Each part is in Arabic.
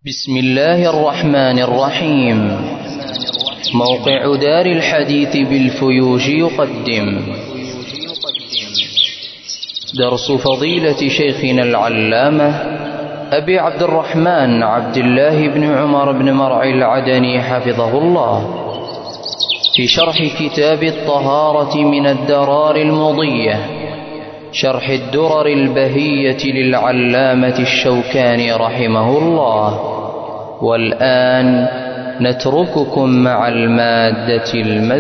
بسم الله الرحمن الرحيم. موقع دار الحديث بالفيوج يقدم درس فضيلة شيخنا العلامة أبي عبد الرحمن عبد الله بن عمر بن مرعي العدني حفظه الله في شرح كتاب الطهارة من الدرار المضية، شرح الدرر البهية للعلامة الشوكاني رحمه الله. والآن نترككم مع المادة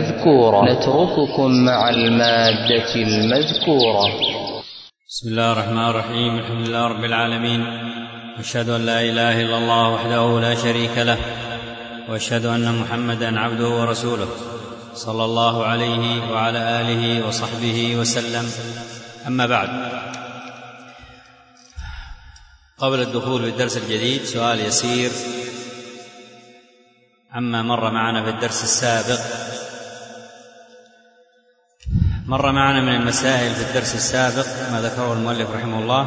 المذكورة. بسم الله الرحمن الرحيم. الحمد لله رب العالمين، وأشهد أن لا إله إلا الله وحده لا شريك له، وأشهد أن محمدا عبده ورسوله صلى الله عليه وعلى آله وصحبه وسلم. أما بعد، قبل الدخول في الدرس الجديد سؤال يسير عما مر معنا في الدرس السابق. مر معنا من المسائل في الدرس السابق ما ذكره المؤلف رحمه الله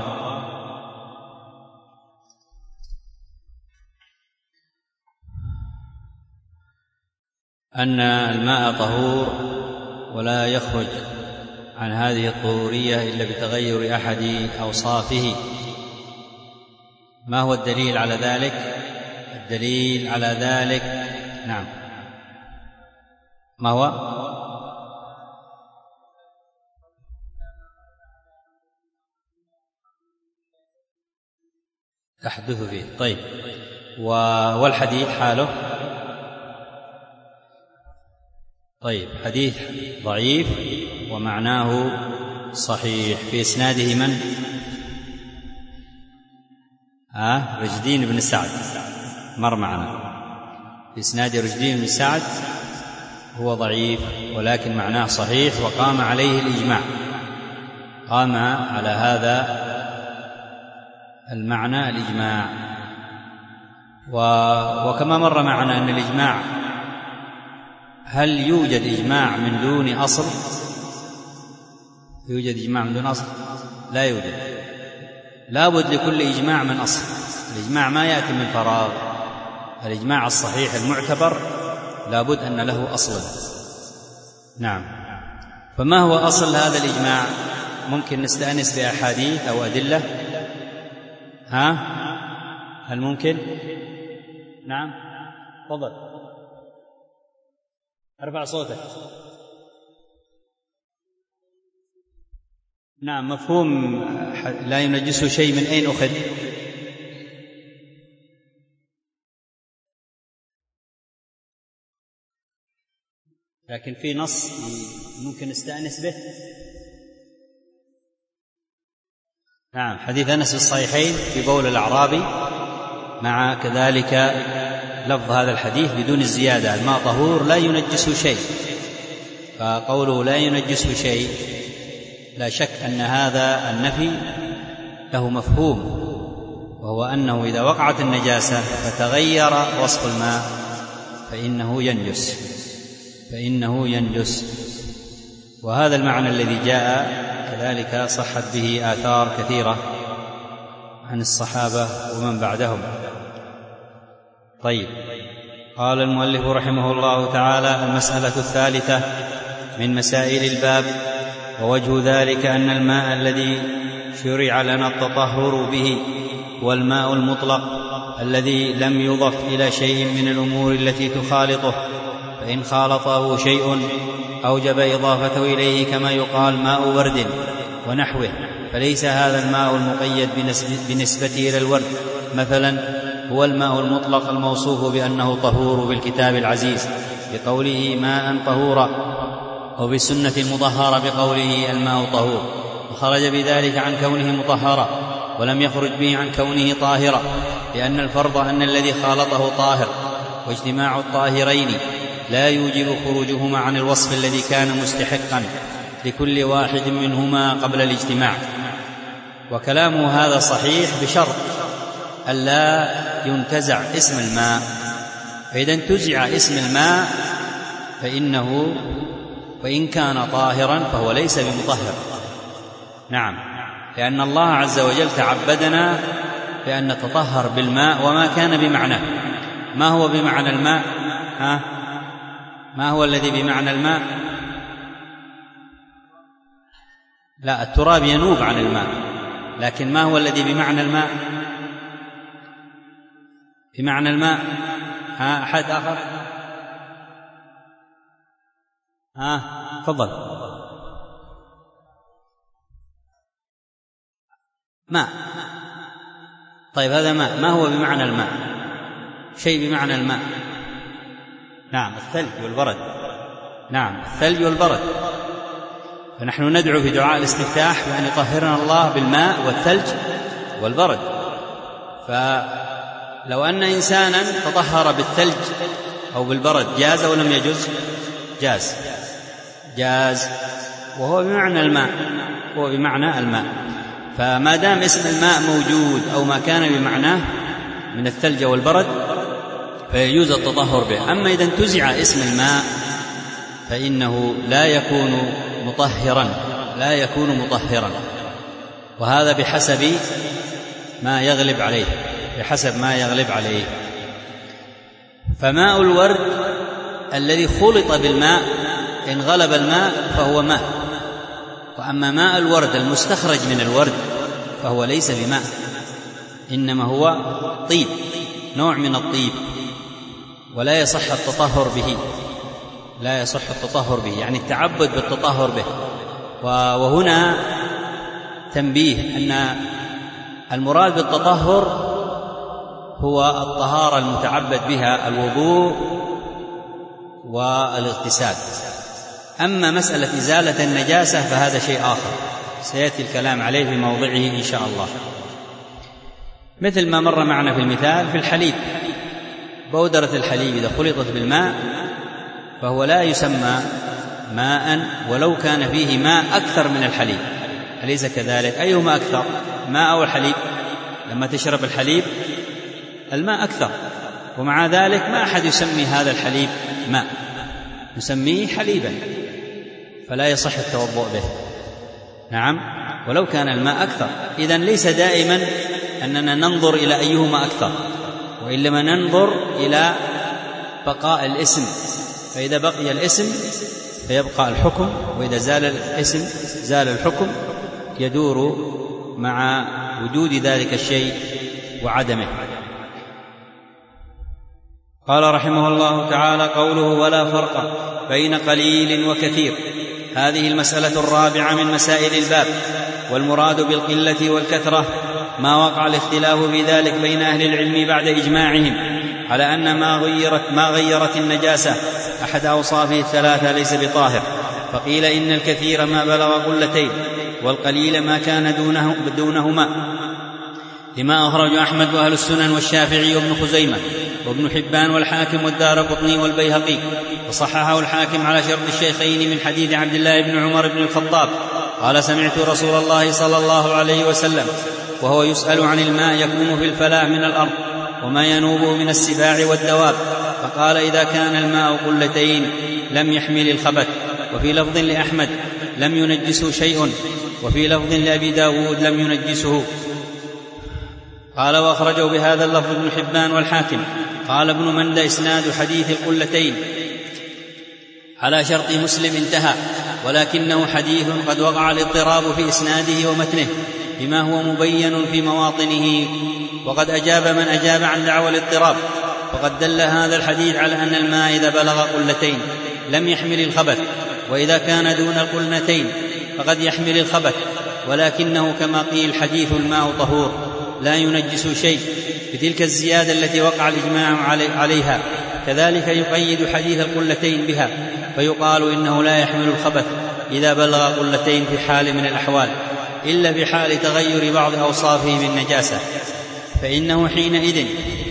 أن الماء طهور ولا يخرج عن هذه الطهورية إلا بتغير أحد أوصافه. ما هو الدليل على ذلك؟ الدليل على ذلك نعم، ما هو؟ تحدث فيه. طيب، والحديث حاله؟ طيب، حديث ضعيف ومعناه صحيح. في إسناده من؟ رشدين بن سعد مر معنا. في إسناد رشدين بن سعد هو ضعيف ولكن معناه صحيح، وقام عليه الإجماع، قام على هذا المعنى الإجماع. وكما مر معنا أن الإجماع، هل يوجد إجماع من دون أصل؟ يوجد إجماع من دون أصل؟ لا يوجد. لا بد لكل إجماع من أصل. الإجماع ما يأتي من فراغ. الإجماع الصحيح المعتبر لا بد أن له أصلا. نعم، فما هو أصل هذا الإجماع؟ ممكن نستأنس بأحاديث أو أدلة. هل ممكن؟ نعم، تفضل، ارفع صوتك. نعم، مفهوم لا ينجسه شيء. من أين أخذ؟ لكن في نص ممكن نستأنس به. نعم، حديث أنس في الصحيحين في بول الأعرابي، مع كذلك لفظ هذا الحديث بدون الزيادة: الماء طهور لا ينجسه شيء. فقوله لا ينجسه شيء لا شك أن هذا النفي له مفهوم، وهو أنه إذا وقعت النجاسة فتغير وصف الماء فإنه ينجس. وهذا المعنى الذي جاء كذلك صحت به آثار كثيرة عن الصحابة ومن بعدهم. طيب، قال المؤلف رحمه الله تعالى: المسألة الثالثة من مسائل الباب. ووجه ذلك أن الماء الذي شرع لنا التطهر به هو الماء المطلق الذي لم يضف إلى شيء من الأمور التي تخالطه، فإن خالطه شيء أوجب إضافته إليه، كما يقال ماء ورد ونحوه، فليس هذا الماء المقيد بنسبته إلى الورد. مثلا هو الماء المطلق الموصوف بأنه طهور بالكتاب العزيز بقوله ماء طهورا، أو بالسنة المطهرة بقوله الماء طهور، وخرج بذلك عن كونه مطهرا ولم يخرج به عن كونه طاهرا، لأن الفرض أن الذي خالطه طاهر، واجتماع الطاهرين لا يوجب خروجهما عن الوصف الذي كان مستحقا لكل واحد منهما قبل الاجتماع. وكلامه هذا صحيح بشرط ألا ينتزع اسم الماء، فإذا انتزع اسم الماء فإنه وإن كان طاهرا فهو ليس بمطهر. نعم، لأن الله عز وجل تعبدنا بأن نتطهر بالماء وما كان بمعناه. ما هو بمعنى الماء؟ ما هو الذي بمعنى الماء؟ لا، التراب ينوب عن الماء، لكن ما هو الذي بمعنى الماء؟ بمعنى الماء أحد آخر؟ تفضل. ماء. طيب هذا ماء، ما هو بمعنى الماء؟ شيء بمعنى الماء. نعم، الثلج والبرد. نعم، الثلج والبرد. فنحن ندعو في دعاء الاستفتاح بأن يطهرنا الله بالماء والثلج والبرد. فلو أن إنسانا تطهر بالثلج أو بالبرد جاز أو لم يجوز؟ جاز، وهو بمعنى الماء، هو بمعنى الماء. فما دام اسم الماء موجود أو ما كان بمعناه من الثلج والبرد فيجوز التطهر به. أما إذا انتزع اسم الماء فإنه لا يكون مطهرا، وهذا بحسب ما يغلب عليه. فماء الورد الذي خلط بالماء إن غلب الماء فهو ماء، وأما ماء الورد المستخرج من الورد فهو ليس بماء، إنما هو طيب، نوع من الطيب، ولا يصح التطهر به، يعني التعبد بالتطهر به. وهنا تنبيه أن المراد بالتطهر هو الطهارة المتعبد بها، الوضوء والاغتسال. أما مسألة إزالة النجاسة فهذا شيء آخر سيأتي الكلام عليه في موضعه إن شاء الله. مثل ما مر معنا في المثال في الحليب، بودرة الحليب إذا خلطت بالماء فهو لا يسمى ماء ولو كان فيه ماء أكثر من الحليب، أليس كذلك؟ أيهما أكثر، ماء أو الحليب؟ لما تشرب الحليب الماء أكثر، ومع ذلك ما أحد يسمي هذا الحليب ماء، يسميه حليبا، فلا يصح التوضؤ به. نعم، ولو كان الماء أكثر. إذن ليس دائما أننا ننظر إلى أيهما أكثر، وإنما ننظر إلى بقاء الاسم، فإذا بقي الاسم فيبقى الحكم، وإذا زال الاسم زال الحكم، يدور مع وجود ذلك الشيء وعدمه. قال رحمه الله تعالى: قوله ولا فرق بين قليل وكثير، هذه المسألة الرابعة من مسائل الباب. والمراد بالقلة والكثرة ما وقع الاختلاف في ذلك بين أهل العلم بعد إجماعهم على أن ما غيرت النجاسة أحد أوصافه الثلاثة ليس بطاهر. فقيل إن الكثير ما بلغ قلتين، والقليل ما كان دونهما، لما أخرج أحمد وأهل السنن والشافعي وابن خزيمة وابن حبان والحاكم والدارقطني والبيهقي، وصححه الحاكم على شرط الشيخين من حديث عبد الله بن عمر بن الخطاب قال: سمعت رسول الله صلى الله عليه وسلم وهو يسأل عن الماء يكون في الفلاة من الأرض وما ينوبه من السباع والدواب، فقال: إذا كان الماء قلتين لم يحمل الخبث. وفي لفظ لأحمد: لم ينجسه شيء. وفي لفظ لأبي داود: لم ينجسه. قال: وأخرجه بهذا اللفظ ابن حبان والحاكم. قال ابن مندى: إسناد حديث القلتين على شرط مسلم انتهى، ولكنه حديث قد وقع الاضطراب في إسناده ومتنه بما هو مبين في مواطنه، وقد أجاب من أجاب عن دعوى الاضطراب. فقد دل هذا الحديث على أن الماء إذا بلغ قلتين لم يحمل الخبث، وإذا كان دون القلتين فقد يحمل الخبث، ولكنه كما قيل حديث الماء طهور لا ينجس شيء بتلك الزيادة التي وقع الإجماع عليها. كذلك يقيد حديث القلتين بها، فيقال إنه لا يحمل الخبث إذا بلغ قلتين في حال من الأحوال، إلا في حال تغير بعض أوصافه بالنجاسة، فإنه حينئذ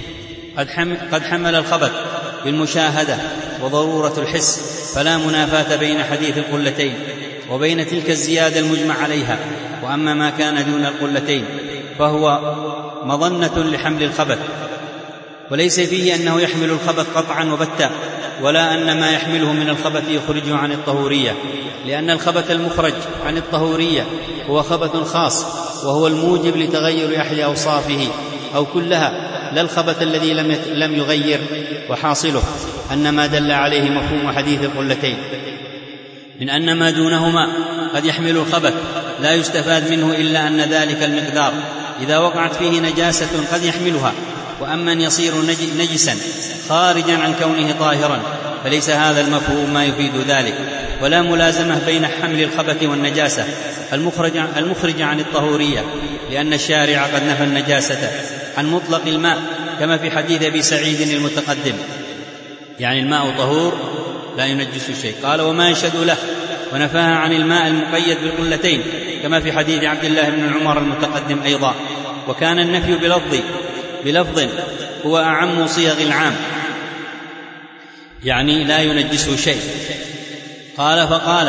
قد حمل الخبث بالمشاهدة وضرورة الحس، فلا منافاة بين حديث القلتين وبين تلك الزيادة المجمع عليها. وأما ما كان دون القلتين فهو مظنة لحمل الخبث، وليس فيه أنه يحمل الخبث قطعا وبتا، ولا أن ما يحمله من الخبث يخرجه عن الطهورية، لأن الخبث المخرج عن الطهورية هو خبث خاص، وهو الموجب لتغير أحد أوصافه أو كلها، لا الخبث الذي لم يغير. وحاصله أن ما دل عليه مفهوم حديث القلتين من أن ما دونهما قد يحمل الخبث لا يستفاد منه إلا أن ذلك المقدار إذا وقعت فيه نجاسة قد يحملها. وأما أن يصير نجسا خارجا عن كونه طاهرا فليس هذا المفهوم ما يفيد ذلك، ولا ملازمة بين حمل الخبث والنجاسة المخرج عن الطهورية، لأن الشارع قد نفى النجاسة عن مطلق الماء كما في حديث أبي سعيد المتقدم، يعني الماء طهور لا ينجس شيء. قال وما يشهد له، ونفاها عن الماء المقيد بالقلتين كما في حديث عبد الله بن عمر المتقدم أيضا. وكان النفي بلفظ هو أعم صيغ العام، يعني لا ينجسه شيء. قال فقال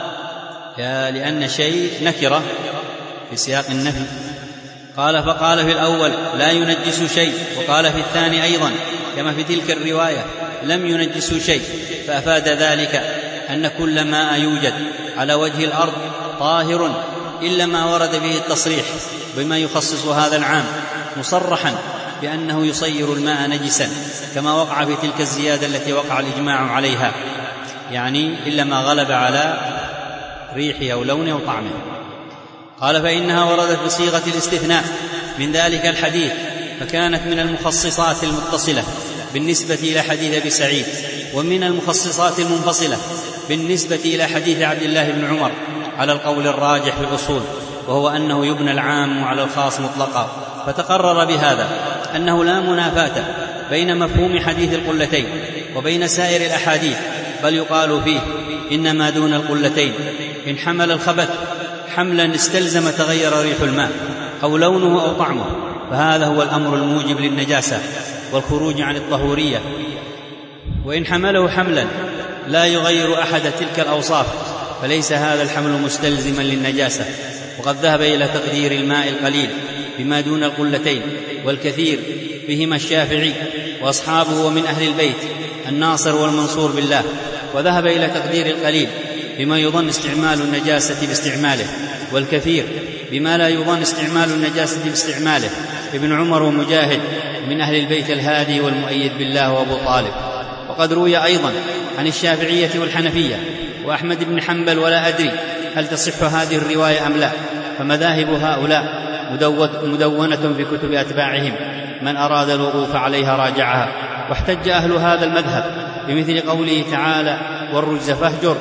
لأن شيء نكرة في سياق النفي. قال فقال في الأول لا ينجس شيء، وقال في الثاني أيضا كما في تلك الرواية لم ينجس شيء، فأفاد ذلك أن كل ماء يوجد على وجه الأرض طاهر إلا ما ورد به التصريح بما يخصص هذا العام، مصرحا بأنه يصير الماء نجسا كما وقع في تلك الزيادة التي وقع الإجماع عليها، يعني إلا ما غلب على ريحه أو لونه أو طعمه. قال فإنها وردت بصيغة الاستثناء من ذلك الحديث، فكانت من المخصصات المتصلة بالنسبة إلى حديث أبي سعيد، ومن المخصصات المنفصلة بالنسبة إلى حديث عبد الله بن عمر على القول الراجح في الأصول، وهو أنه يبنى العام على الخاص مطلقا. فتقرر بهذا أنه لا منافاة بين مفهوم حديث القلتين وبين سائر الأحاديث، بل يقال فيه إن ما دون القلتين إن حمل الخبث حملا استلزم تغير ريح الماء أو لونه أو طعمه، فهذا هو الأمر الموجب للنجاسة والخروج عن الطهورية. وإن حمله حملا لا يغير أحد تلك الأوصاف فليس هذا الحمل مستلزما للنجاسة. وقد ذهب إلى تقدير الماء القليل بما دون القلتين والكثير بهما الشافعي وأصحابه ومن أهل البيت الناصر والمنصور بالله، وذهب إلى تقدير القليل بما يظن استعمال النجاسة باستعماله، والكثير بما لا يظن استعمال النجاسة باستعماله ابن عمر ومجاهد من أهل البيت الهادي والمؤيد بالله وأبو طالب. وقد روي أيضا عن الشافعية والحنفية وأحمد بن حنبل، ولا أدري هل تصح هذه الرواية أم لا، فمذاهب هؤلاء مدونة في كتب أتباعهم، من أراد الوقوف عليها راجعها. واحتج أهل هذا المذهب بمثل قوله تعالى والرجز فاهجر،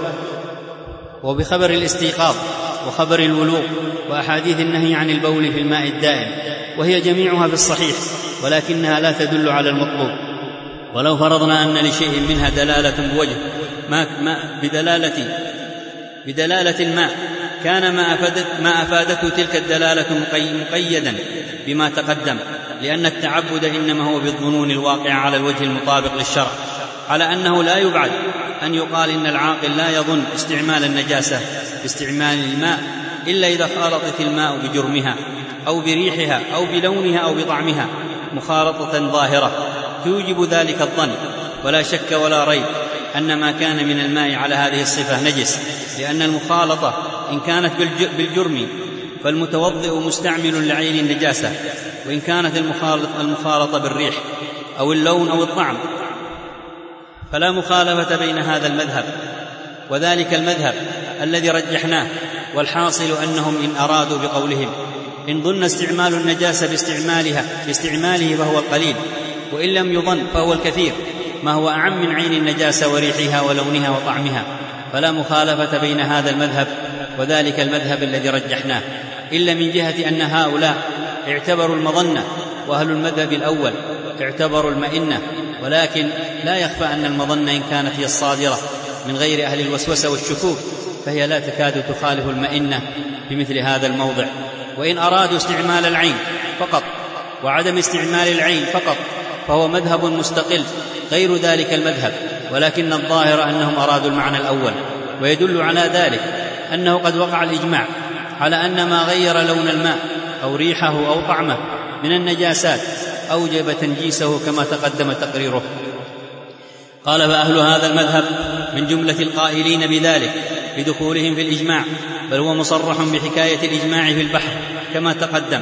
وبخبر الاستيقاظ وخبر الولوغ وأحاديث النهي عن البول في الماء الدائم، وهي جميعها في الصحيح ولكنها لا تدل على المطلوب. ولو فرضنا أن لشيء منها دلالة بوجه بدلالة الماء كان ما أفادته تلك الدلالة مقيدا بما تقدم، لأن التعبد إنما هو بالظنون الواقعة على الوجه المطابق للشرع، على أنه لا يبعد أن يقال إن العاقل لا يظن استعمال النجاسة باستعمال الماء إلا إذا خالطت الماء بجرمها أو بريحها أو بلونها أو بطعمها مخالطة ظاهرة توجب ذلك الظن. ولا شك ولا ريب أن ما كان من الماء على هذه الصفة نجس، لأن المخالطة إن كانت بالجرم فالمتوضئ مستعمل لعين النجاسة، وإن كانت المخالطة بالريح أو اللون أو الطعم فلا مخالفة بين هذا المذهب وذلك المذهب الذي رجحناه. والحاصل أنهم إن أرادوا بقولهم إن ظن استعمال النجاسة باستعماله فهو القليل، وإن لم يظن فهو الكثير، ما هو أعم من عين النجاسة وريحها ولونها وطعمها، فلا مخالفة بين هذا المذهب وذلك المذهب الذي رجحناه، إلا من جهة أن هؤلاء اعتبروا المظنة وأهل المذهب الأول اعتبروا المئنة. ولكن لا يخفى أن المظنة إن كانت هي الصادرة من غير أهل الوسوسة والشكوك فهي لا تكاد تخالف المئنة بمثل هذا الموضع. وإن أرادوا استعمال العين فقط وعدم استعمال العين فقط فهو مذهب مستقل غير ذلك المذهب، ولكن الظاهر أنهم أرادوا المعنى الأول. ويدل على ذلك أنه قد وقع الإجماع على أن ما غير لون الماء أو ريحه أو طعمه من النجاسات أوجب تنجيسه كما تقدم تقريره. قال فأهل هذا المذهب من جملة القائلين بذلك بدخولهم في الإجماع، بل هو مصرح بحكاية الإجماع في البحر كما تقدم،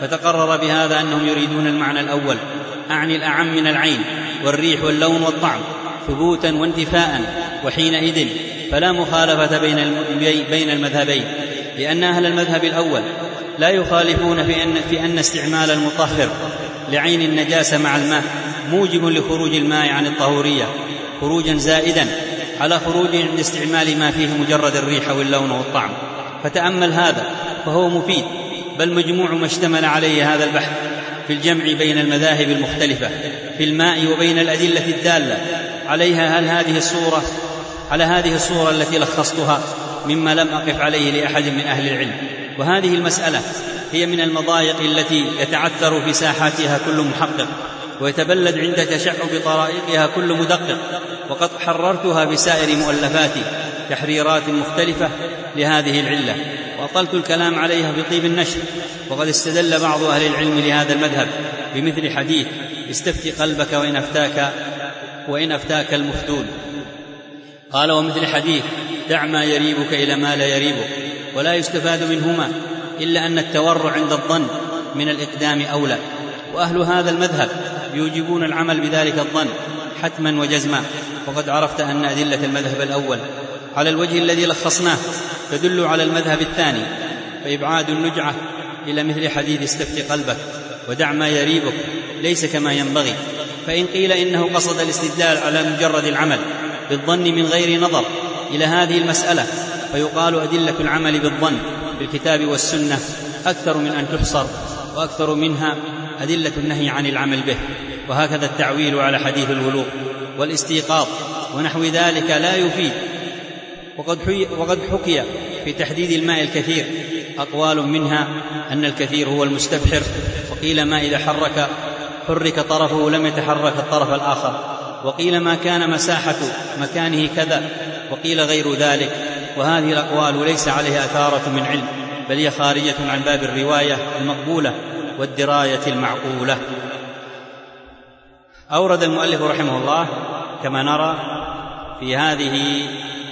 فتقرر بهذا أنهم يريدون المعنى الأول، أعني الأعم من العين والريح واللون والطعم ثبوتا وانتفاء، وحينئذ فلا مخالفة بين المذهبين، لأن أهل المذهب الأول لا يخالفون في أن استعمال المطهر لعين النجاسة مع الماء موجب لخروج الماء عن الطهورية خروجا زائدا على خروج عند استعمال ما فيه مجرد الريح واللون والطعم. فتأمل هذا فهو مفيد، بل مجموع ما اشتمل عليه هذا البحث في الجمع بين المذاهب المختلفة في الماء وبين الأدلة الدالة عليها على هذه الصورة التي لخصتها مما لم أقف عليه لأحد من أهل العلم. وهذه المسألة هي من المضايق التي يتعثر في ساحاتها كل محقق، ويتبلد عند تشعب طرائقها كل مدقق، وقد حررتها بسائر مؤلفاتي تحريرات مختلفة لهذه العلة، وأطلت الكلام عليها بطيب النشر. وقد استدل بعض أهل العلم لهذا المذهب بمثل حديث استفتي قلبك وإن أفتاك المفتون، قال ومثل حديث دع ما يريبك إلى ما لا يريبك، ولا يستفاد منهما إلا أن التورع عند الظن من الإقدام أولى. وأهل هذا المذهب يوجبون العمل بذلك الظن حتما وجزما. وقد عرفت أن أدلة المذهب الأول على الوجه الذي لخصناه تدل على المذهب الثاني، فإبعاد النجعة إلى مثل حديث استفتي قلبك ودع ما يريبك ليس كما ينبغي. فإن قيل إنه قصد الاستدلال على مجرد العمل بالظن من غير نظر إلى هذه المسألة، فيقال أدلة العمل بالظن بالكتاب والسنة أكثر من أن تحصر، وأكثر منها أدلة النهي عن العمل به. وهكذا التعويل على حديث الولوغ والاستيقاظ ونحو ذلك لا يفيد. وقد حكي في تحديد الماء الكثير أقوال، منها أن الكثير هو المستبحر، وقيل ما إذا حرك طرفه لم يتحرك الطرف الآخر، وقيل ما كان مساحة مكانه كذا، وقيل غير ذلك. وهذه الأقوال ليس عليها أثارة من علم، بل هي خارجة عن باب الرواية المقبولة والدراية المعقولة. أورد المؤلف رحمه الله كما نرى في هذه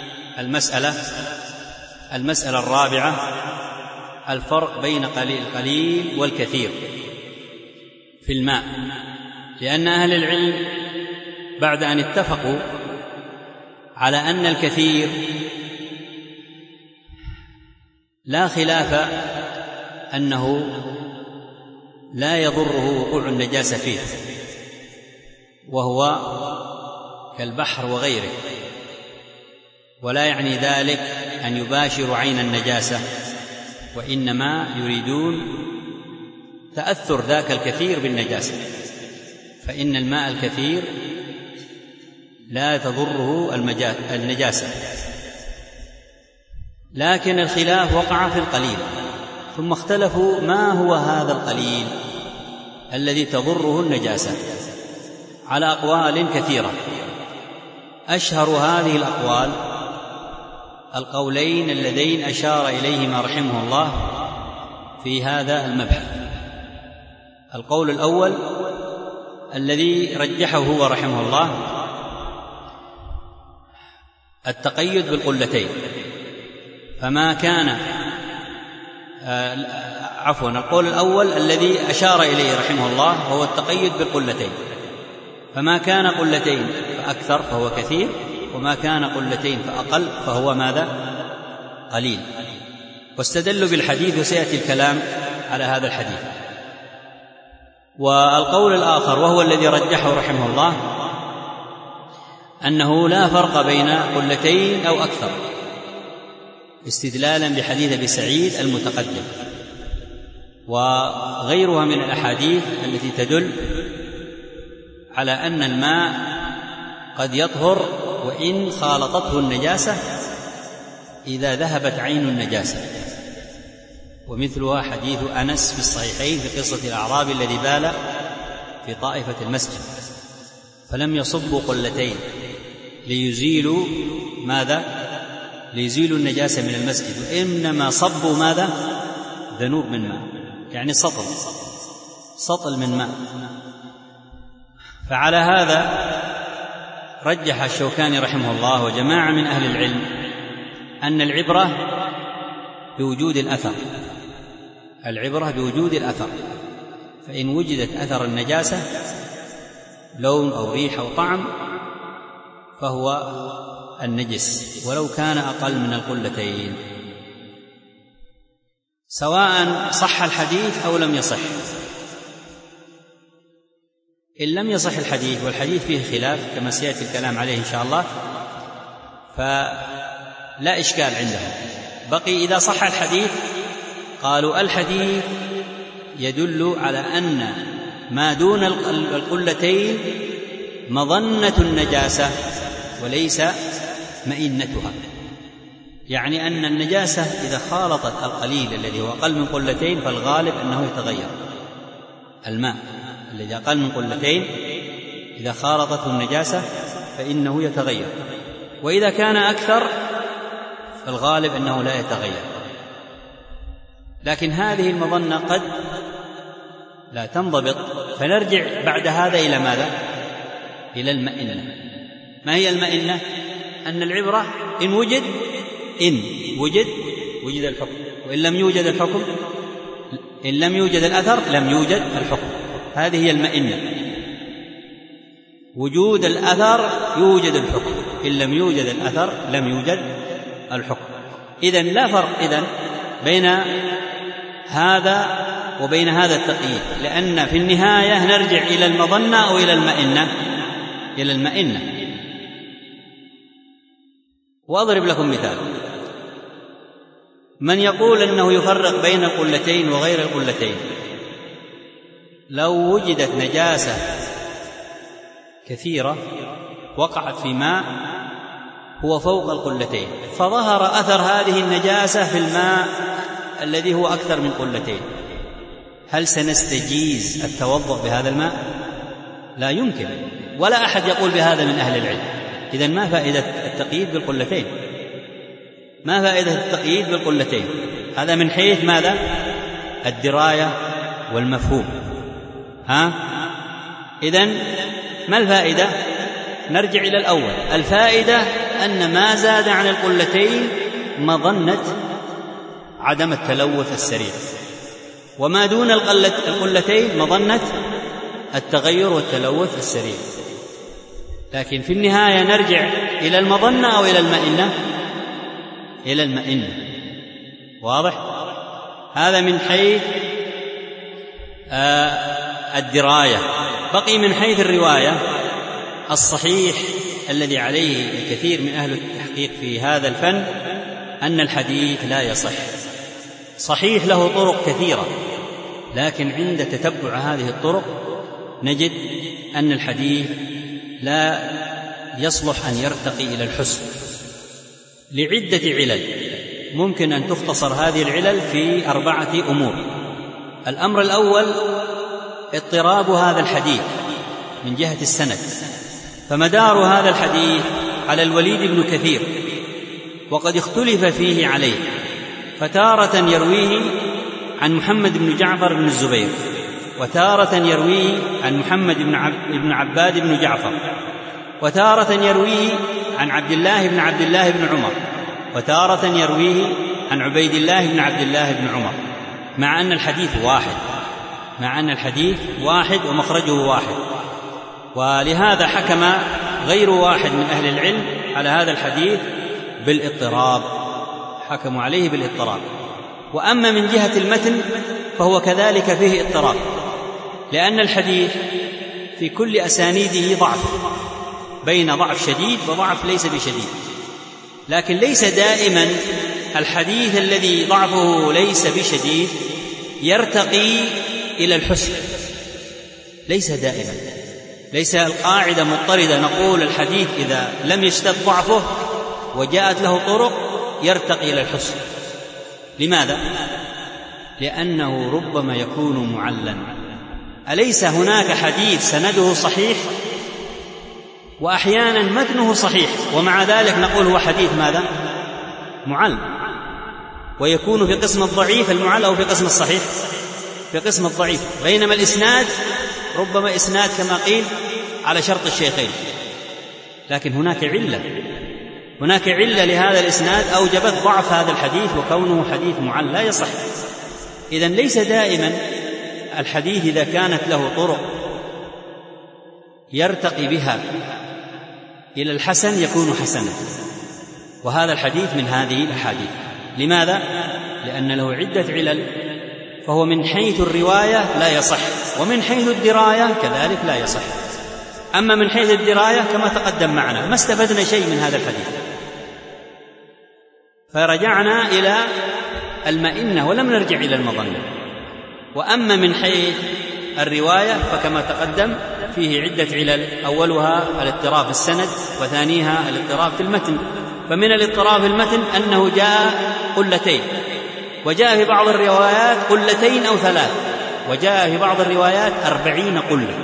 المسألة الرابعة الفرق بين القليل والكثير في الماء، لأن أهل العلم بعد أن اتفقوا على أن الكثير لا خلاف أنه لا يضره وقوع النجاسة فيه، وهو كالبحر وغيره، ولا يعني ذلك أن يباشر عين النجاسة، وإنما يريدون تأثر ذاك الكثير بالنجاسة، فإن الماء الكثير لا تضره النجاسة. لكن الخلاف وقع في القليل، ثم اختلفوا ما هو هذا القليل الذي تضره النجاسة على أقوال كثيرة. أشهر هذه الأقوال القولين اللذين أشار إليهما رحمه الله في هذا المبحث. القول الأول الذي رجحه هو رحمه الله التقيد بالقلتين، فما كان القول الأول الذي أشار إليه رحمه الله هو التقيد بالقلتين، فما كان قلتين فأكثر فهو كثير، وما كان قلتين فأقل فهو ماذا؟ قليل. واستدلوا بالحديث، وسيأتي الكلام على هذا الحديث. والقول الآخر وهو الذي رجحه رحمه الله أنه لا فرق بين قلتين أو أكثر، استدلالا بحديث أبي سعيد المتقدم وغيرها من الأحاديث التي تدل على أن الماء قد يطهر وإن خالطته النجاسة إذا ذهبت عين النجاسة. ومثلها حديث أنس في الصحيحين في قصة الأعرابي الذي بال في طائفة المسجد فلم يصبوا قلتين ليزيلوا ماذا؟ ليزيلوا النجاسة من المسجد، وإنما صبوا ماذا؟ ذنوب من ماء، يعني سطل من ماء. فعلى هذا رجح الشوكاني رحمه الله وجماعة من أهل العلم أن العبرة بوجود الأثر، العبرة بوجود الأثر، فإن وجدت أثر النجاسة لون أو ريح أو طعم فهو النجس ولو كان أقل من القلتين، سواء صح الحديث أو لم يصح. إن لم يصح الحديث والحديث فيه خلاف كما سيأتي الكلام عليه إن شاء الله فلا إشكال عندهم. بقي إذا صح الحديث قالوا الحديث يدل على أن ما دون القلتين مظنة النجاسة وليس مئنتها، يعني أن النجاسة إذا خالطت القليل الذي هو أقل من قلتين فالغالب أنه يتغير. الماء الذي أقل من قلتين إذا خالطته النجاسة فإنه يتغير، وإذا كان أكثر فالغالب أنه لا يتغير. لكن هذه المظنة قد لا تنضبط، فنرجع بعد هذا إلى ماذا؟ إلى المئنة. ما هي المئنة؟ أن العبرة إن وجد الحكم، وإن لم يوجد الحكم، إن لم يوجد الأثر لم يوجد الحكم. هذه هي المئنة، وجود الأثر يوجد الحكم، إن لم يوجد الأثر لم يوجد الحكم. إذن لا فرق بين هذا وبين هذا التقييد، لأن في النهاية نرجع إلى المظنة أو إلى المئنة؟ إلى المئنة. وأضرب لكم مثال: من يقول أنه يفرق بين القلتين وغير القلتين، لو وجدت نجاسة كثيرة وقعت في ماء هو فوق القلتين فظهر أثر هذه النجاسة في الماء الذي هو أكثر من قلتين، هل سنستجيز التوضؤ بهذا الماء؟ لا يمكن، ولا أحد يقول بهذا من أهل العلم. إذن ما فائدة التقييد بالقلتين؟ ما فائدة التقييد بالقلتين؟ هذا من حيث ماذا؟ الدراية والمفهوم. إذن ما الفائدة؟ نرجع إلى الأول. الفائدة أن ما زاد عن القلتين مظنة عدم التلوث السريع، وما دون القلتين مظنة التغير والتلوث السريع. لكن في النهاية نرجع إلى المظنة أو إلى المئنة؟ إلى المئنة. واضح؟ هذا من حيث الدراية. بقي من حيث الرواية الصحيح الذي عليه الكثير من أهل التحقيق في هذا الفن أن الحديث لا يصح. صحيح له طرق كثيرة، لكن عند تتبع هذه الطرق نجد أن الحديث لا يصلح أن يرتقي إلى الحسن لعدة علل. ممكن أن تختصر هذه العلل في 4 أمور. الأمر الأول اضطراب هذا الحديث من جهة السند، فمدار هذا الحديث على الوليد بن كثير، وقد اختلف فيه عليه، فتارة يرويه عن محمد بن جعفر بن الزبير، وتارة يرويه عن محمد بن عباد بن جعفر، وتارة يرويه عن عبد الله بن عمر، وتارة يرويه عن عبيد الله بن عبد الله بن عمر، مع أن الحديث واحد ومخرجه واحد. ولهذا حكم غير واحد من أهل العلم على هذا الحديث بالاضطراب، حكموا عليه بالاضطراب. وأما من جهة المتن فهو كذلك فيه اضطراب، لأن الحديث في كل أسانيده ضعف، بين ضعف شديد وضعف ليس بشديد. لكن ليس دائما الحديث الذي ضعفه ليس بشديد يرتقي إلى الحسن، ليس دائما، ليس القاعدة مضطردة نقول الحديث إذا لم يشتد ضعفه وجاءت له طرق يرتقي إلى الحسن. لماذا؟ لأنه ربما يكون معلًا. أليس هناك حديث سنده صحيح وأحيانا متنه صحيح ومع ذلك نقول هو حديث ماذا؟ معل، ويكون في قسم الضعيف المعل أو في قسم الصحيح في قسم الضعيف، بينما الإسناد ربما إسناد كما قيل على شرط الشيخين، لكن هناك علة لهذا الإسناد أوجبت ضعف هذا الحديث وكونه حديث معل لا يصح. إذن ليس دائما الحديث إذا كانت له طرق يرتقي بها إلى الحسن يكون حسنا، وهذا الحديث من هذه الأحاديث. لماذا؟ لأن له عدة علل، فهو من حيث الرواية لا يصح، ومن حيث الدراية كذلك لا يصح. أما من حيث الدراية كما تقدم معنا ما استفدنا شيء من هذا الحديث، فرجعنا إلى المئنة ولم نرجع إلى المظنة. وأما من حيث الرواية فكما تقدم فيه عدة علل، أولها الاضطراب في السند، وثانيها الاضطراب في المتن. فمن الاضطراب في المتن أنه جاء قلتين، وجاء في بعض الروايات قلتين أو 3، وجاء في بعض الروايات 40 قلة،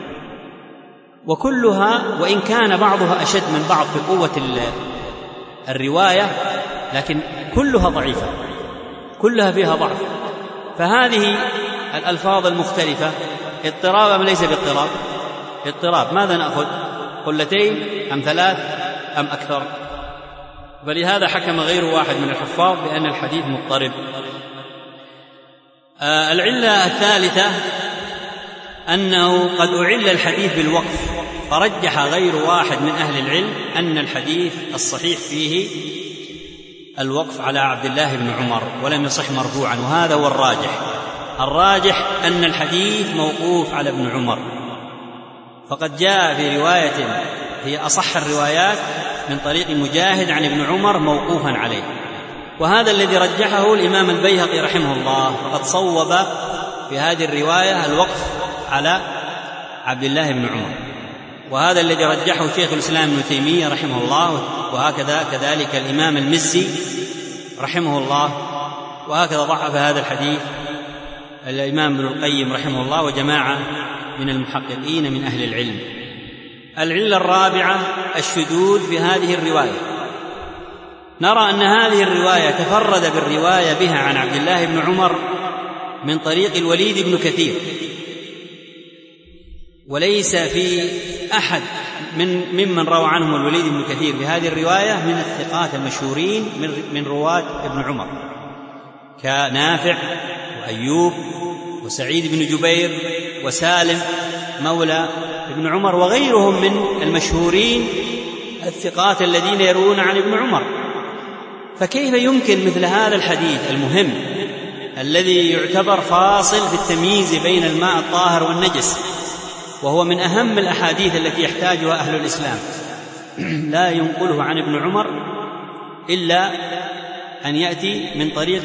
وكلها وإن كان بعضها أشد من بعض في قوة الرواية لكن كلها ضعيفة، كلها فيها ضعف. فهذه الألفاظ المختلفة اضطراب أم ليس باضطراب؟ اضطراب. ماذا نأخذ؟ قلتين أم 3 أم أكثر؟ فلهذا حكم غير واحد من الحفاظ بأن الحديث مضطرب. العلة الثالثة أنه قد أعل الحديث بالوقف، فرجح غير واحد من أهل العلم أن الحديث الصحيح فيه الوقف على عبد الله بن عمر ولم يصح مرفوعا، وهذا هو الراجح. الراجح أن الحديث موقوف على ابن عمر، فقد جاء في رواية هي أصح الروايات من طريق مجاهد عن ابن عمر موقوفا عليه، وهذا الذي رجحه الإمام البيهقي رحمه الله، فقد صوب في هذه الرواية الوقف على عبد الله بن عمر، وهذا الذي رجحه شيخ الإسلام ابن تيمية رحمه الله، وهكذا كذلك الإمام المزي رحمه الله، وهكذا ضعف هذا الحديث الإمام ابن القيم رحمه الله وجماعة من المحققين من أهل العلم. العلة الرابعة الشذوذ في هذه الرواية. نرى أن هذه الرواية تفرد بالرواية بها عن عبد الله بن عمر من طريق الوليد بن كثير، وليس في أحد ممن روى عنهم الوليد بن كثير بهذه الرواية من الثقات المشهورين من رواة ابن عمر كنافع وأيوب وسعيد بن جبير وسالم مولى ابن عمر وغيرهم من المشهورين الثقات الذين يروون عن ابن عمر. فكيف يمكن مثل هذا الحديث المهم الذي يعتبر فاصل في التمييز بين الماء الطاهر والنجس، وهو من أهم الأحاديث التي يحتاجها أهل الإسلام، لا ينقله عن ابن عمر إلا أن يأتي من طريق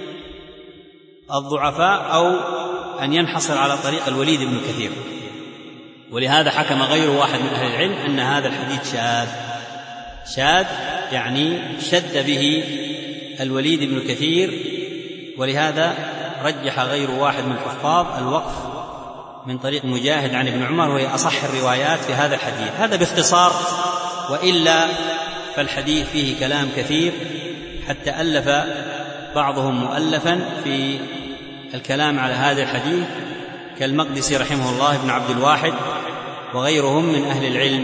الضعفاء أو أن ينحصر على طريق الوليد بن كثير؟ ولهذا حكم غير واحد من أهل العلم أن هذا الحديث شاذ يعني شد به الوليد بن كثير، ولهذا رجح غير واحد من الحفاظ الوقف من طريق مجاهد عن ابن عمر، وهي أصح الروايات في هذا الحديث. هذا باختصار، وإلا فالحديث فيه كلام كثير، حتى ألف بعضهم مؤلفا في الكلام على هذا الحديث كالمقدسي رحمه الله ابن عبد الواحد وغيرهم من أهل العلم.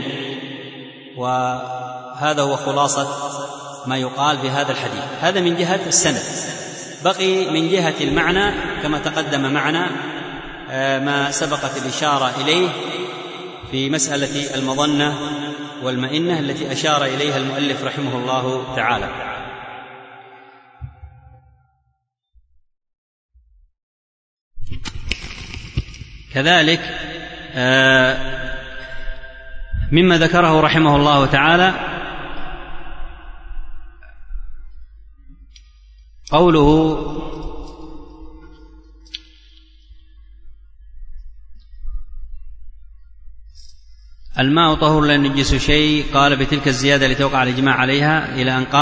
وهذا هو خلاصة ما يقال في هذا الحديث. هذا من جهة السند. بقي من جهة المعنى كما تقدم معنا ما سبقت الإشارة إليه في مسألة المظنة والمئنة التي أشار إليها المؤلف رحمه الله تعالى. كذلك مما ذكره رحمه الله تعالى قوله الماء طهور لا ينجس شيء، قال بتلك الزيادة التي وقع الإجماع عليها، إلى أن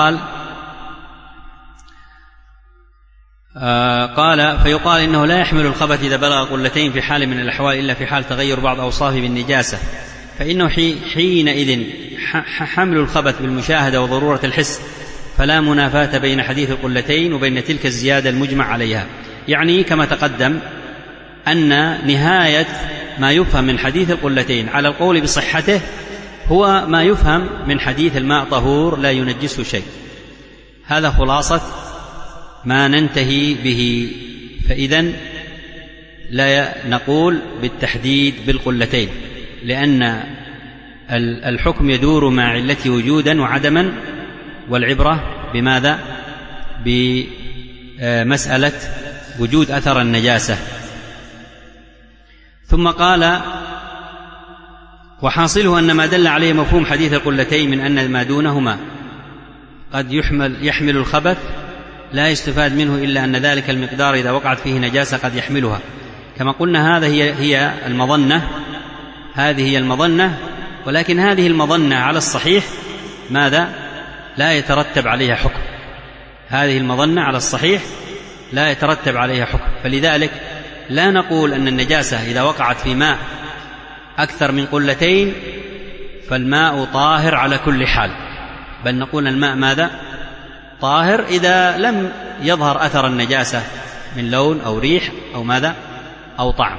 قال فيقال إنه لا يحمل الخبث إذا بلغ قلتين في حال من الأحوال إلا في حال تغير بعض أوصافه بالنجاسة، فإنه حينئذ حمل الخبث بالمشاهدة وضرورة الحس، فلا منافاة بين حديث القلتين وبين تلك الزيادة المجمع عليها. يعني كما تقدم أن نهاية ما يفهم من حديث القلتين على القول بصحته هو ما يفهم من حديث الماء طهور لا ينجسه شيء. هذا خلاصة ما ننتهي به. فإذن لا نقول بالتحديد بالقلتين، لأن الحكم يدور مع علته وجودا وعدما، والعبرة بماذا؟ بمسألة وجود أثر النجاسة. ثم قال: وحاصله أن ما دل عليه مفهوم حديث القلتين من أن ما دونهما قد يحمل الخبث لا يستفاد منه إلا أن ذلك المقدار إذا وقعت فيه نجاسة قد يحملها. كما قلنا هذه هي المظنة، ولكن هذه المظنة على الصحيح ماذا؟ لا يترتب عليها حكم. هذه المظنة على الصحيح لا يترتب عليها حكم، فلذلك لا نقول أن النجاسة إذا وقعت في ماء أكثر من قلتين فالماء طاهر على كل حال، بل نقول الماء ماذا؟ طاهر إذا لم يظهر أثر النجاسة من لون أو ريح أو ماذا؟ أو طعم.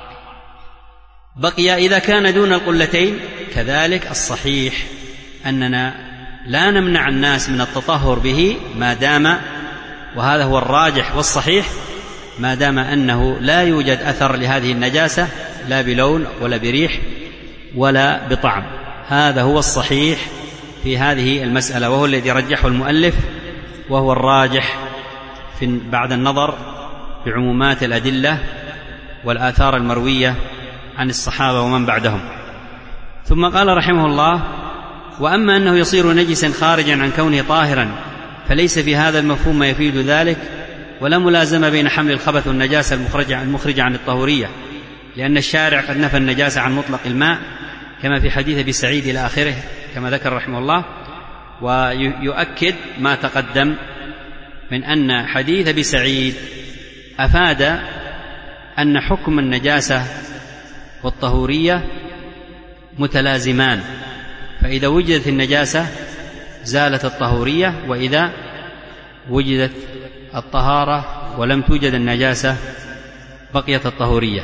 بقي إذا كان دون القلتين كذلك الصحيح أننا لا نمنع الناس من التطهر به ما دام، وهذا هو الراجح والصحيح، ما دام أنه لا يوجد أثر لهذه النجاسة لا بلون ولا بريح ولا بطعم. هذا هو الصحيح في هذه المسألة، وهو الذي رجحه المؤلف، وهو الراجح بعد النظر بعمومات الأدلة والآثار المروية عن الصحابة ومن بعدهم. ثم قال رحمه الله: وأما أنه يصير نجسا خارجا عن كونه طاهرا فليس في هذا المفهوم ما يفيد ذلك، ولا ملازمة بين حمل الخبث والنجاسة المخرجة عن الطهورية، لأن الشارع قد نفى النجاسة عن مطلق الماء كما في حديث أبي سعيد إلى آخره كما ذكر رحمه الله. ويؤكد ما تقدم من أن حديث أبي سعيد أفاد أن حكم النجاسة والطهورية متلازمان، فإذا وجدت النجاسة زالت الطهورية، وإذا وجدت الطهارة ولم توجد النجاسة بقيت الطهورية،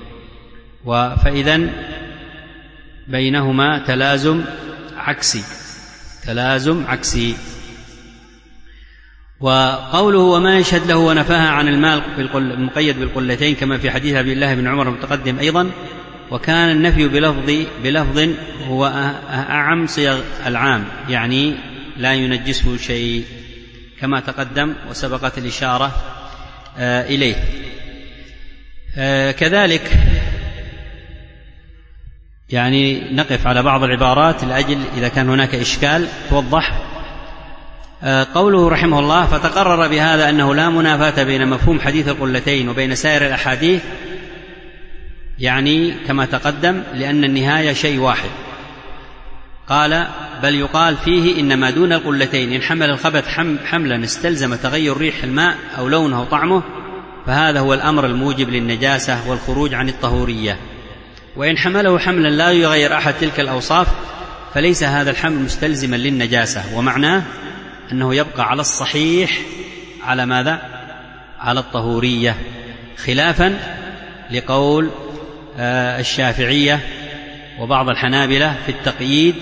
فإذن بينهما تلازم عكسي. وقوله: وما يشهد له ونفاها عن الماء المقيد بالقلتين كما في حديث عبد الله بن عمر المتقدم أيضا، وكان النفي بلفظ هو أعم صيغ العام، يعني لا ينجسه شيء كما تقدم وسبقت الإشارة إليه. كذلك يعني نقف على بعض العبارات لأجل إذا كان هناك إشكال توضح. قوله رحمه الله: فتقرر بهذا أنه لا منافاة بين مفهوم حديث القلتين وبين سائر الأحاديث، يعني كما تقدم لأن النهاية شيء واحد. قال: بل يقال فيه إن ما دون القلتين إن حمل الخبث حملا استلزم تغير ريح الماء أو لونه أو طعمه فهذا هو الأمر الموجب للنجاسة والخروج عن الطهورية، وإن حمله حملا لا يغير أحد تلك الأوصاف فليس هذا الحمل مستلزما للنجاسة، ومعناه أنه يبقى على الصحيح على ماذا؟ على الطهورية، خلافا لقول الشافعية وبعض الحنابلة في التقييد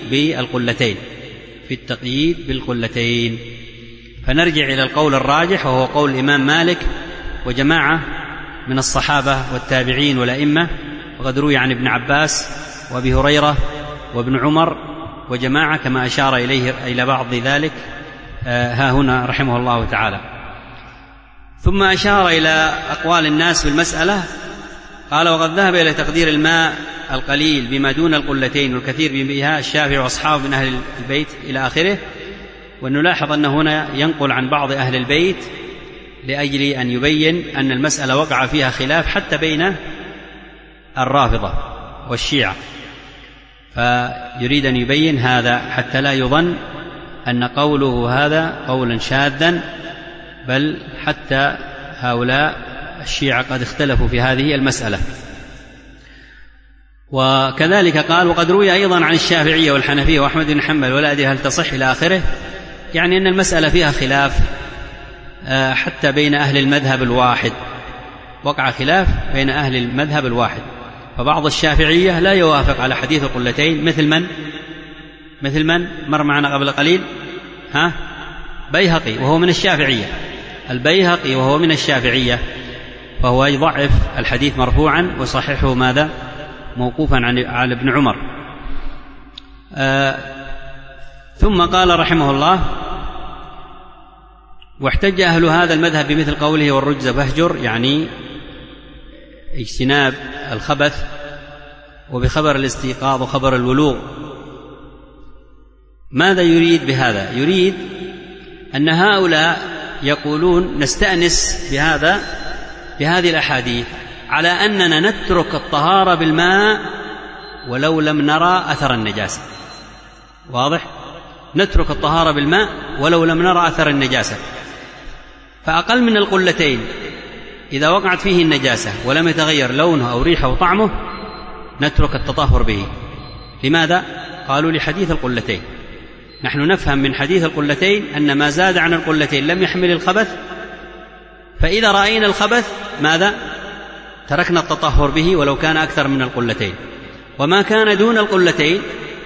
بالقلتين. فنرجع إلى القول الراجح وهو قول الإمام مالك وجماعة من الصحابة والتابعين والأئمة، وقد روي عن ابن عباس وأبي هريرة وابن عمر وجماعة كما أشار إلى بعض ذلك ها هنا رحمه الله تعالى. ثم أشار إلى أقوال الناس في المسألة، قال: وقد ذهب إلى تقدير الماء القليل بما دون القلتين والكثير بها الشافعي وأصحابه من أهل البيت إلى آخره. ونلاحظ أن هنا ينقل عن بعض أهل البيت لأجل أن يبين أن المسألة وقع فيها خلاف حتى بين الرافضة والشيعة، فيريد أن يبين هذا حتى لا يظن أن قوله هذا قولا شاذا، بل حتى هؤلاء الشيعة قد اختلفوا في هذه المسألة. وكذلك قال: وقد روي أيضا عن الشافعية والحنفية وأحمد بن حنبل ولا أدري هل تصح إلى آخره، يعني أن المسألة فيها خلاف حتى بين أهل المذهب الواحد، وقع خلاف بين أهل المذهب الواحد. فبعض الشافعية لا يوافق على حديث القلتين مثل من مر معنا قبل قليل، بيهقي وهو من الشافعية، البيهقي وهو من الشافعية، فهو يضعف الحديث مرفوعا وصححه ماذا؟ موقوفا على ابن عمر. ثم قال رحمه الله: واحتج أهل هذا المذهب بمثل قوله والرجز فاهجر، يعني اجتناب الخبث، وبخبر الاستيقاظ وخبر الولوغ. ماذا يريد بهذا؟ يريد أن هؤلاء يقولون نستأنس بهذه الأحاديث على أننا نترك الطهارة بالماء ولو لم نرى أثر النجاسة. واضح؟ نترك الطهارة بالماء ولو لم نرى أثر النجاسة. فأقل من القلتين إذا وقعت فيه النجاسة ولم يتغير لونه أو ريحه أو طعمه نترك التطهر به. لماذا؟ قالوا لحديث القلتين. نحن نفهم من حديث القلتين أن ما زاد عن القلتين لم يحمل الخبث، فإذا رأينا الخبث ماذا؟ تركنا التطهر به ولو كان أكثر من القلتين. وما كان دون القلتين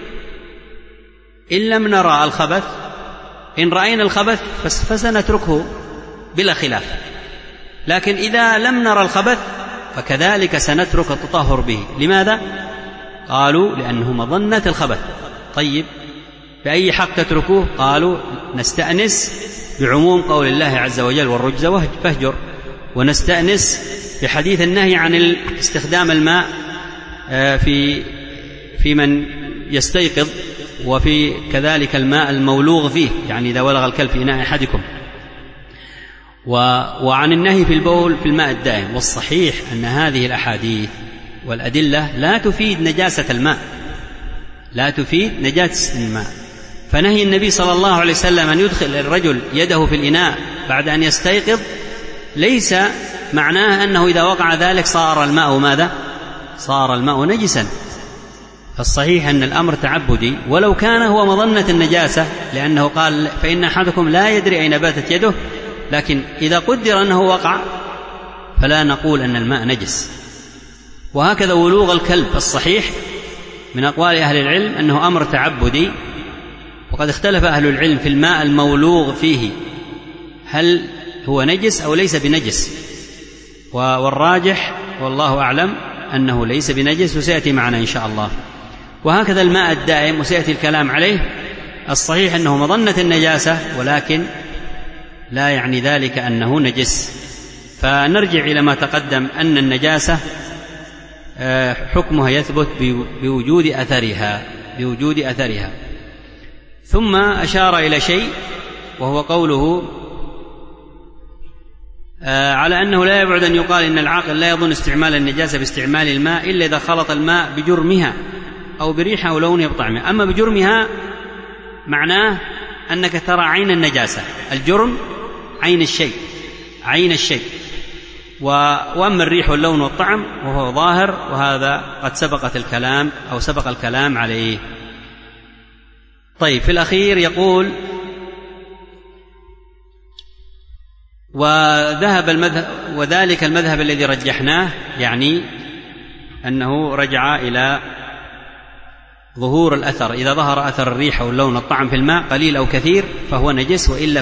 إن لم نرى الخبث، إن رأينا الخبث فسنتركه بلا خلاف، لكن إذا لم نرى الخبث فكذلك سنترك التطهر به. لماذا؟ قالوا لأنه مظنة الخبث. طيب بأي حق تتركوه؟ قالوا نستأنس بعموم قول الله عز وجل والرجز فاهجر، ونستأنس بحديث النهي عن استخدام الماء في من يستيقظ، وفي كذلك الماء المولوغ فيه، يعني إذا ولغ الكلب في إناء أحدكم، وعن النهي في البول في الماء الدائم. والصحيح أن هذه الأحاديث والأدلة لا تفيد نجاسة الماء، لا تفيد نجاسة الماء. فنهي النبي صلى الله عليه وسلم أن يدخل الرجل يده في الإناء بعد أن يستيقظ ليس معناه أنه إذا وقع ذلك صار الماء ماذا؟ صار الماء نجسا. فالصحيح أن الأمر تعبدي ولو كان هو مظنة النجاسة، لأنه قال فإن أحدكم لا يدري أين باتت يده، لكن إذا قدر أنه وقع فلا نقول أن الماء نجس. وهكذا ولوغ الكلب الصحيح من أقوال أهل العلم أنه أمر تعبدي، وقد اختلف أهل العلم في الماء المولوغ فيه هل هو نجس أو ليس بنجس، والراجح والله أعلم أنه ليس بنجس، وسيأتي معنا إن شاء الله. وهكذا الماء الدائم وسيأتي الكلام عليه. الصحيح أنه مظنة النجاسة، ولكن لا يعني ذلك أنه نجس. فنرجع إلى ما تقدم أن النجاسة حكمها يثبت بوجود أثرها. ثم أشار إلى شيء وهو قوله على أنه لا يبعد أن يقال إن العاقل لا يظن استعمال النجاسة باستعمال الماء إلا إذا خلط الماء بجرمها أو بريحها أو لونها وطعمها. أما بجرمها معناه أنك ترى عين النجاسة، الجرم عين الشيء، وأما الريح واللون والطعم وهو ظاهر، وهذا قد سبق الكلام عليه. طيب في الأخير يقول وذلك المذهب الذي رجحناه، يعني أنه رجع إلى ظهور الأثر. إذا ظهر أثر الريح أو اللون والطعم في الماء قليل أو كثير فهو نجس، وإلا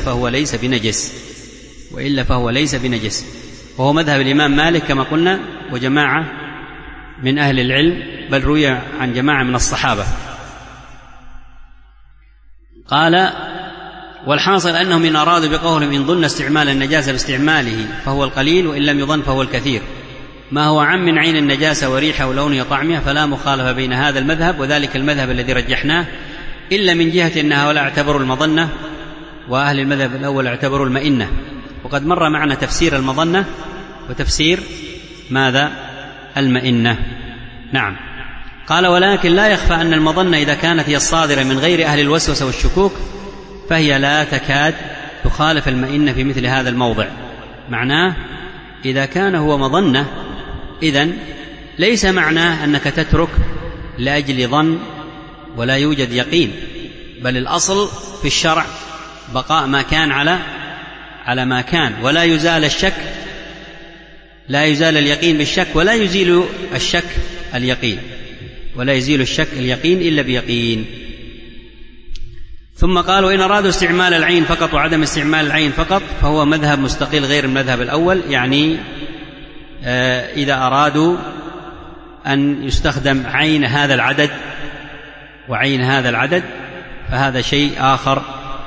فهو ليس بنجس. وهو مذهب الإمام مالك كما قلنا وجماعة من أهل العلم، بل روي عن جماعة من الصحابة. قال والحاصل أنهم إن أرادوا بقولهم إن ظن استعمال النجاسة باستعماله فهو القليل، وإن لم يظن فهو الكثير، ما هو عام من عين النجاسة وريحة ولونه وطعمها، فلا مخالفة بين هذا المذهب وذلك المذهب الذي رجحناه، إلا من جهة أن هؤلاء اعتبروا المظنة وأهل المذهب الأول اعتبروا المئنة. وقد مر معنا تفسير المظنة وتفسير ماذا؟ المئنة. نعم. قال ولكن لا يخفى أن المظنة إذا كانت هي الصادرة من غير أهل الوسوسة والشكوك فهي لا تكاد تخالف المئنة في مثل هذا الموضع. معناه إذا كان هو مظنة إذن ليس معناه أنك تترك لأجل ظن ولا يوجد يقين، بل الأصل في الشرع بقاء ما كان على ما كان، ولا يزال الشك، لا يزال اليقين بالشك، ولا يزيل الشك اليقين إلا بيقين. ثم قال وإن أرادوا استعمال العين فقط وعدم استعمال العين فقط فهو مذهب مستقل غير المذهب الأول، يعني إذا أرادوا أن يستخدم عين هذا العدد وعين هذا العدد فهذا شيء آخر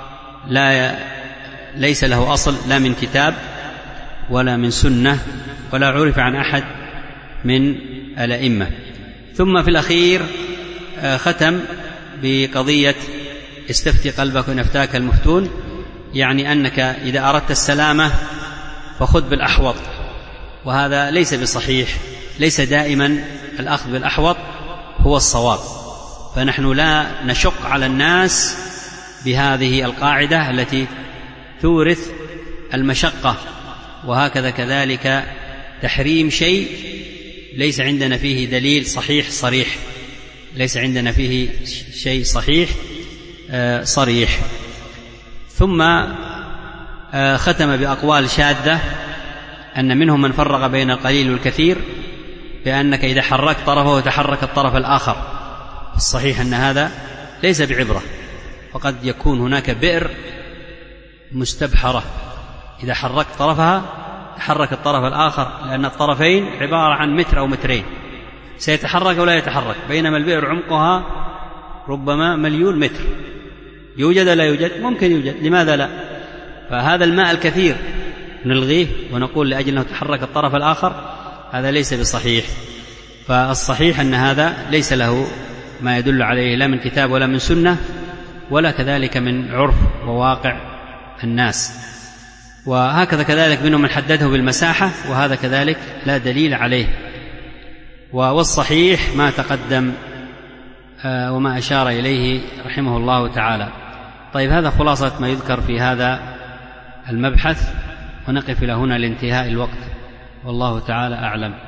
ليس له أصل لا من كتاب ولا من سنة ولا عرف عن أحد من الأئمة. ثم في الأخير ختم بقضية استفتي قلبك إن أفتاك المفتون، يعني أنك إذا أردت السلامة فخذ بالأحوط، وهذا ليس بصحيح، ليس دائما الأخذ بالأحوط هو الصواب، فنحن لا نشق على الناس بهذه القاعدة التي تورث المشقة. وهكذا كذلك تحريم شيء ليس عندنا فيه دليل صحيح صريح، ليس عندنا فيه شيء صحيح صريح. ثم ختم بأقوال شاذة، أن منهم من فرق بين القليل والكثير، بأنك إذا حركت طرفه تحرك الطرف الآخر. الصحيح أن هذا ليس بعبرة، وقد يكون هناك بئر مستبحرة إذا حركت طرفها تحرك الطرف الآخر، لأن الطرفين عبارة عن متر أو مترين، سيتحرك ولا يتحرك، بينما البئر عمقها ربما 1,000,000 متر. يوجد لا يوجد؟ ممكن يوجد، لماذا لا؟ فهذا الماء الكثير نلغيه ونقول لأجل أنه تحرك الطرف الآخر، هذا ليس بصحيح. فالصحيح أن هذا ليس له ما يدل عليه لا من كتاب ولا من سنة ولا كذلك من عرف وواقع الناس. وهكذا كذلك منهم من حدده بالمساحة، وهذا كذلك لا دليل عليه. والصحيح ما تقدم وما أشار إليه رحمه الله تعالى. طيب، هذا خلاصة ما يذكر في هذا المبحث، ونقف إلى هنا لانتهاء الوقت، والله تعالى أعلم.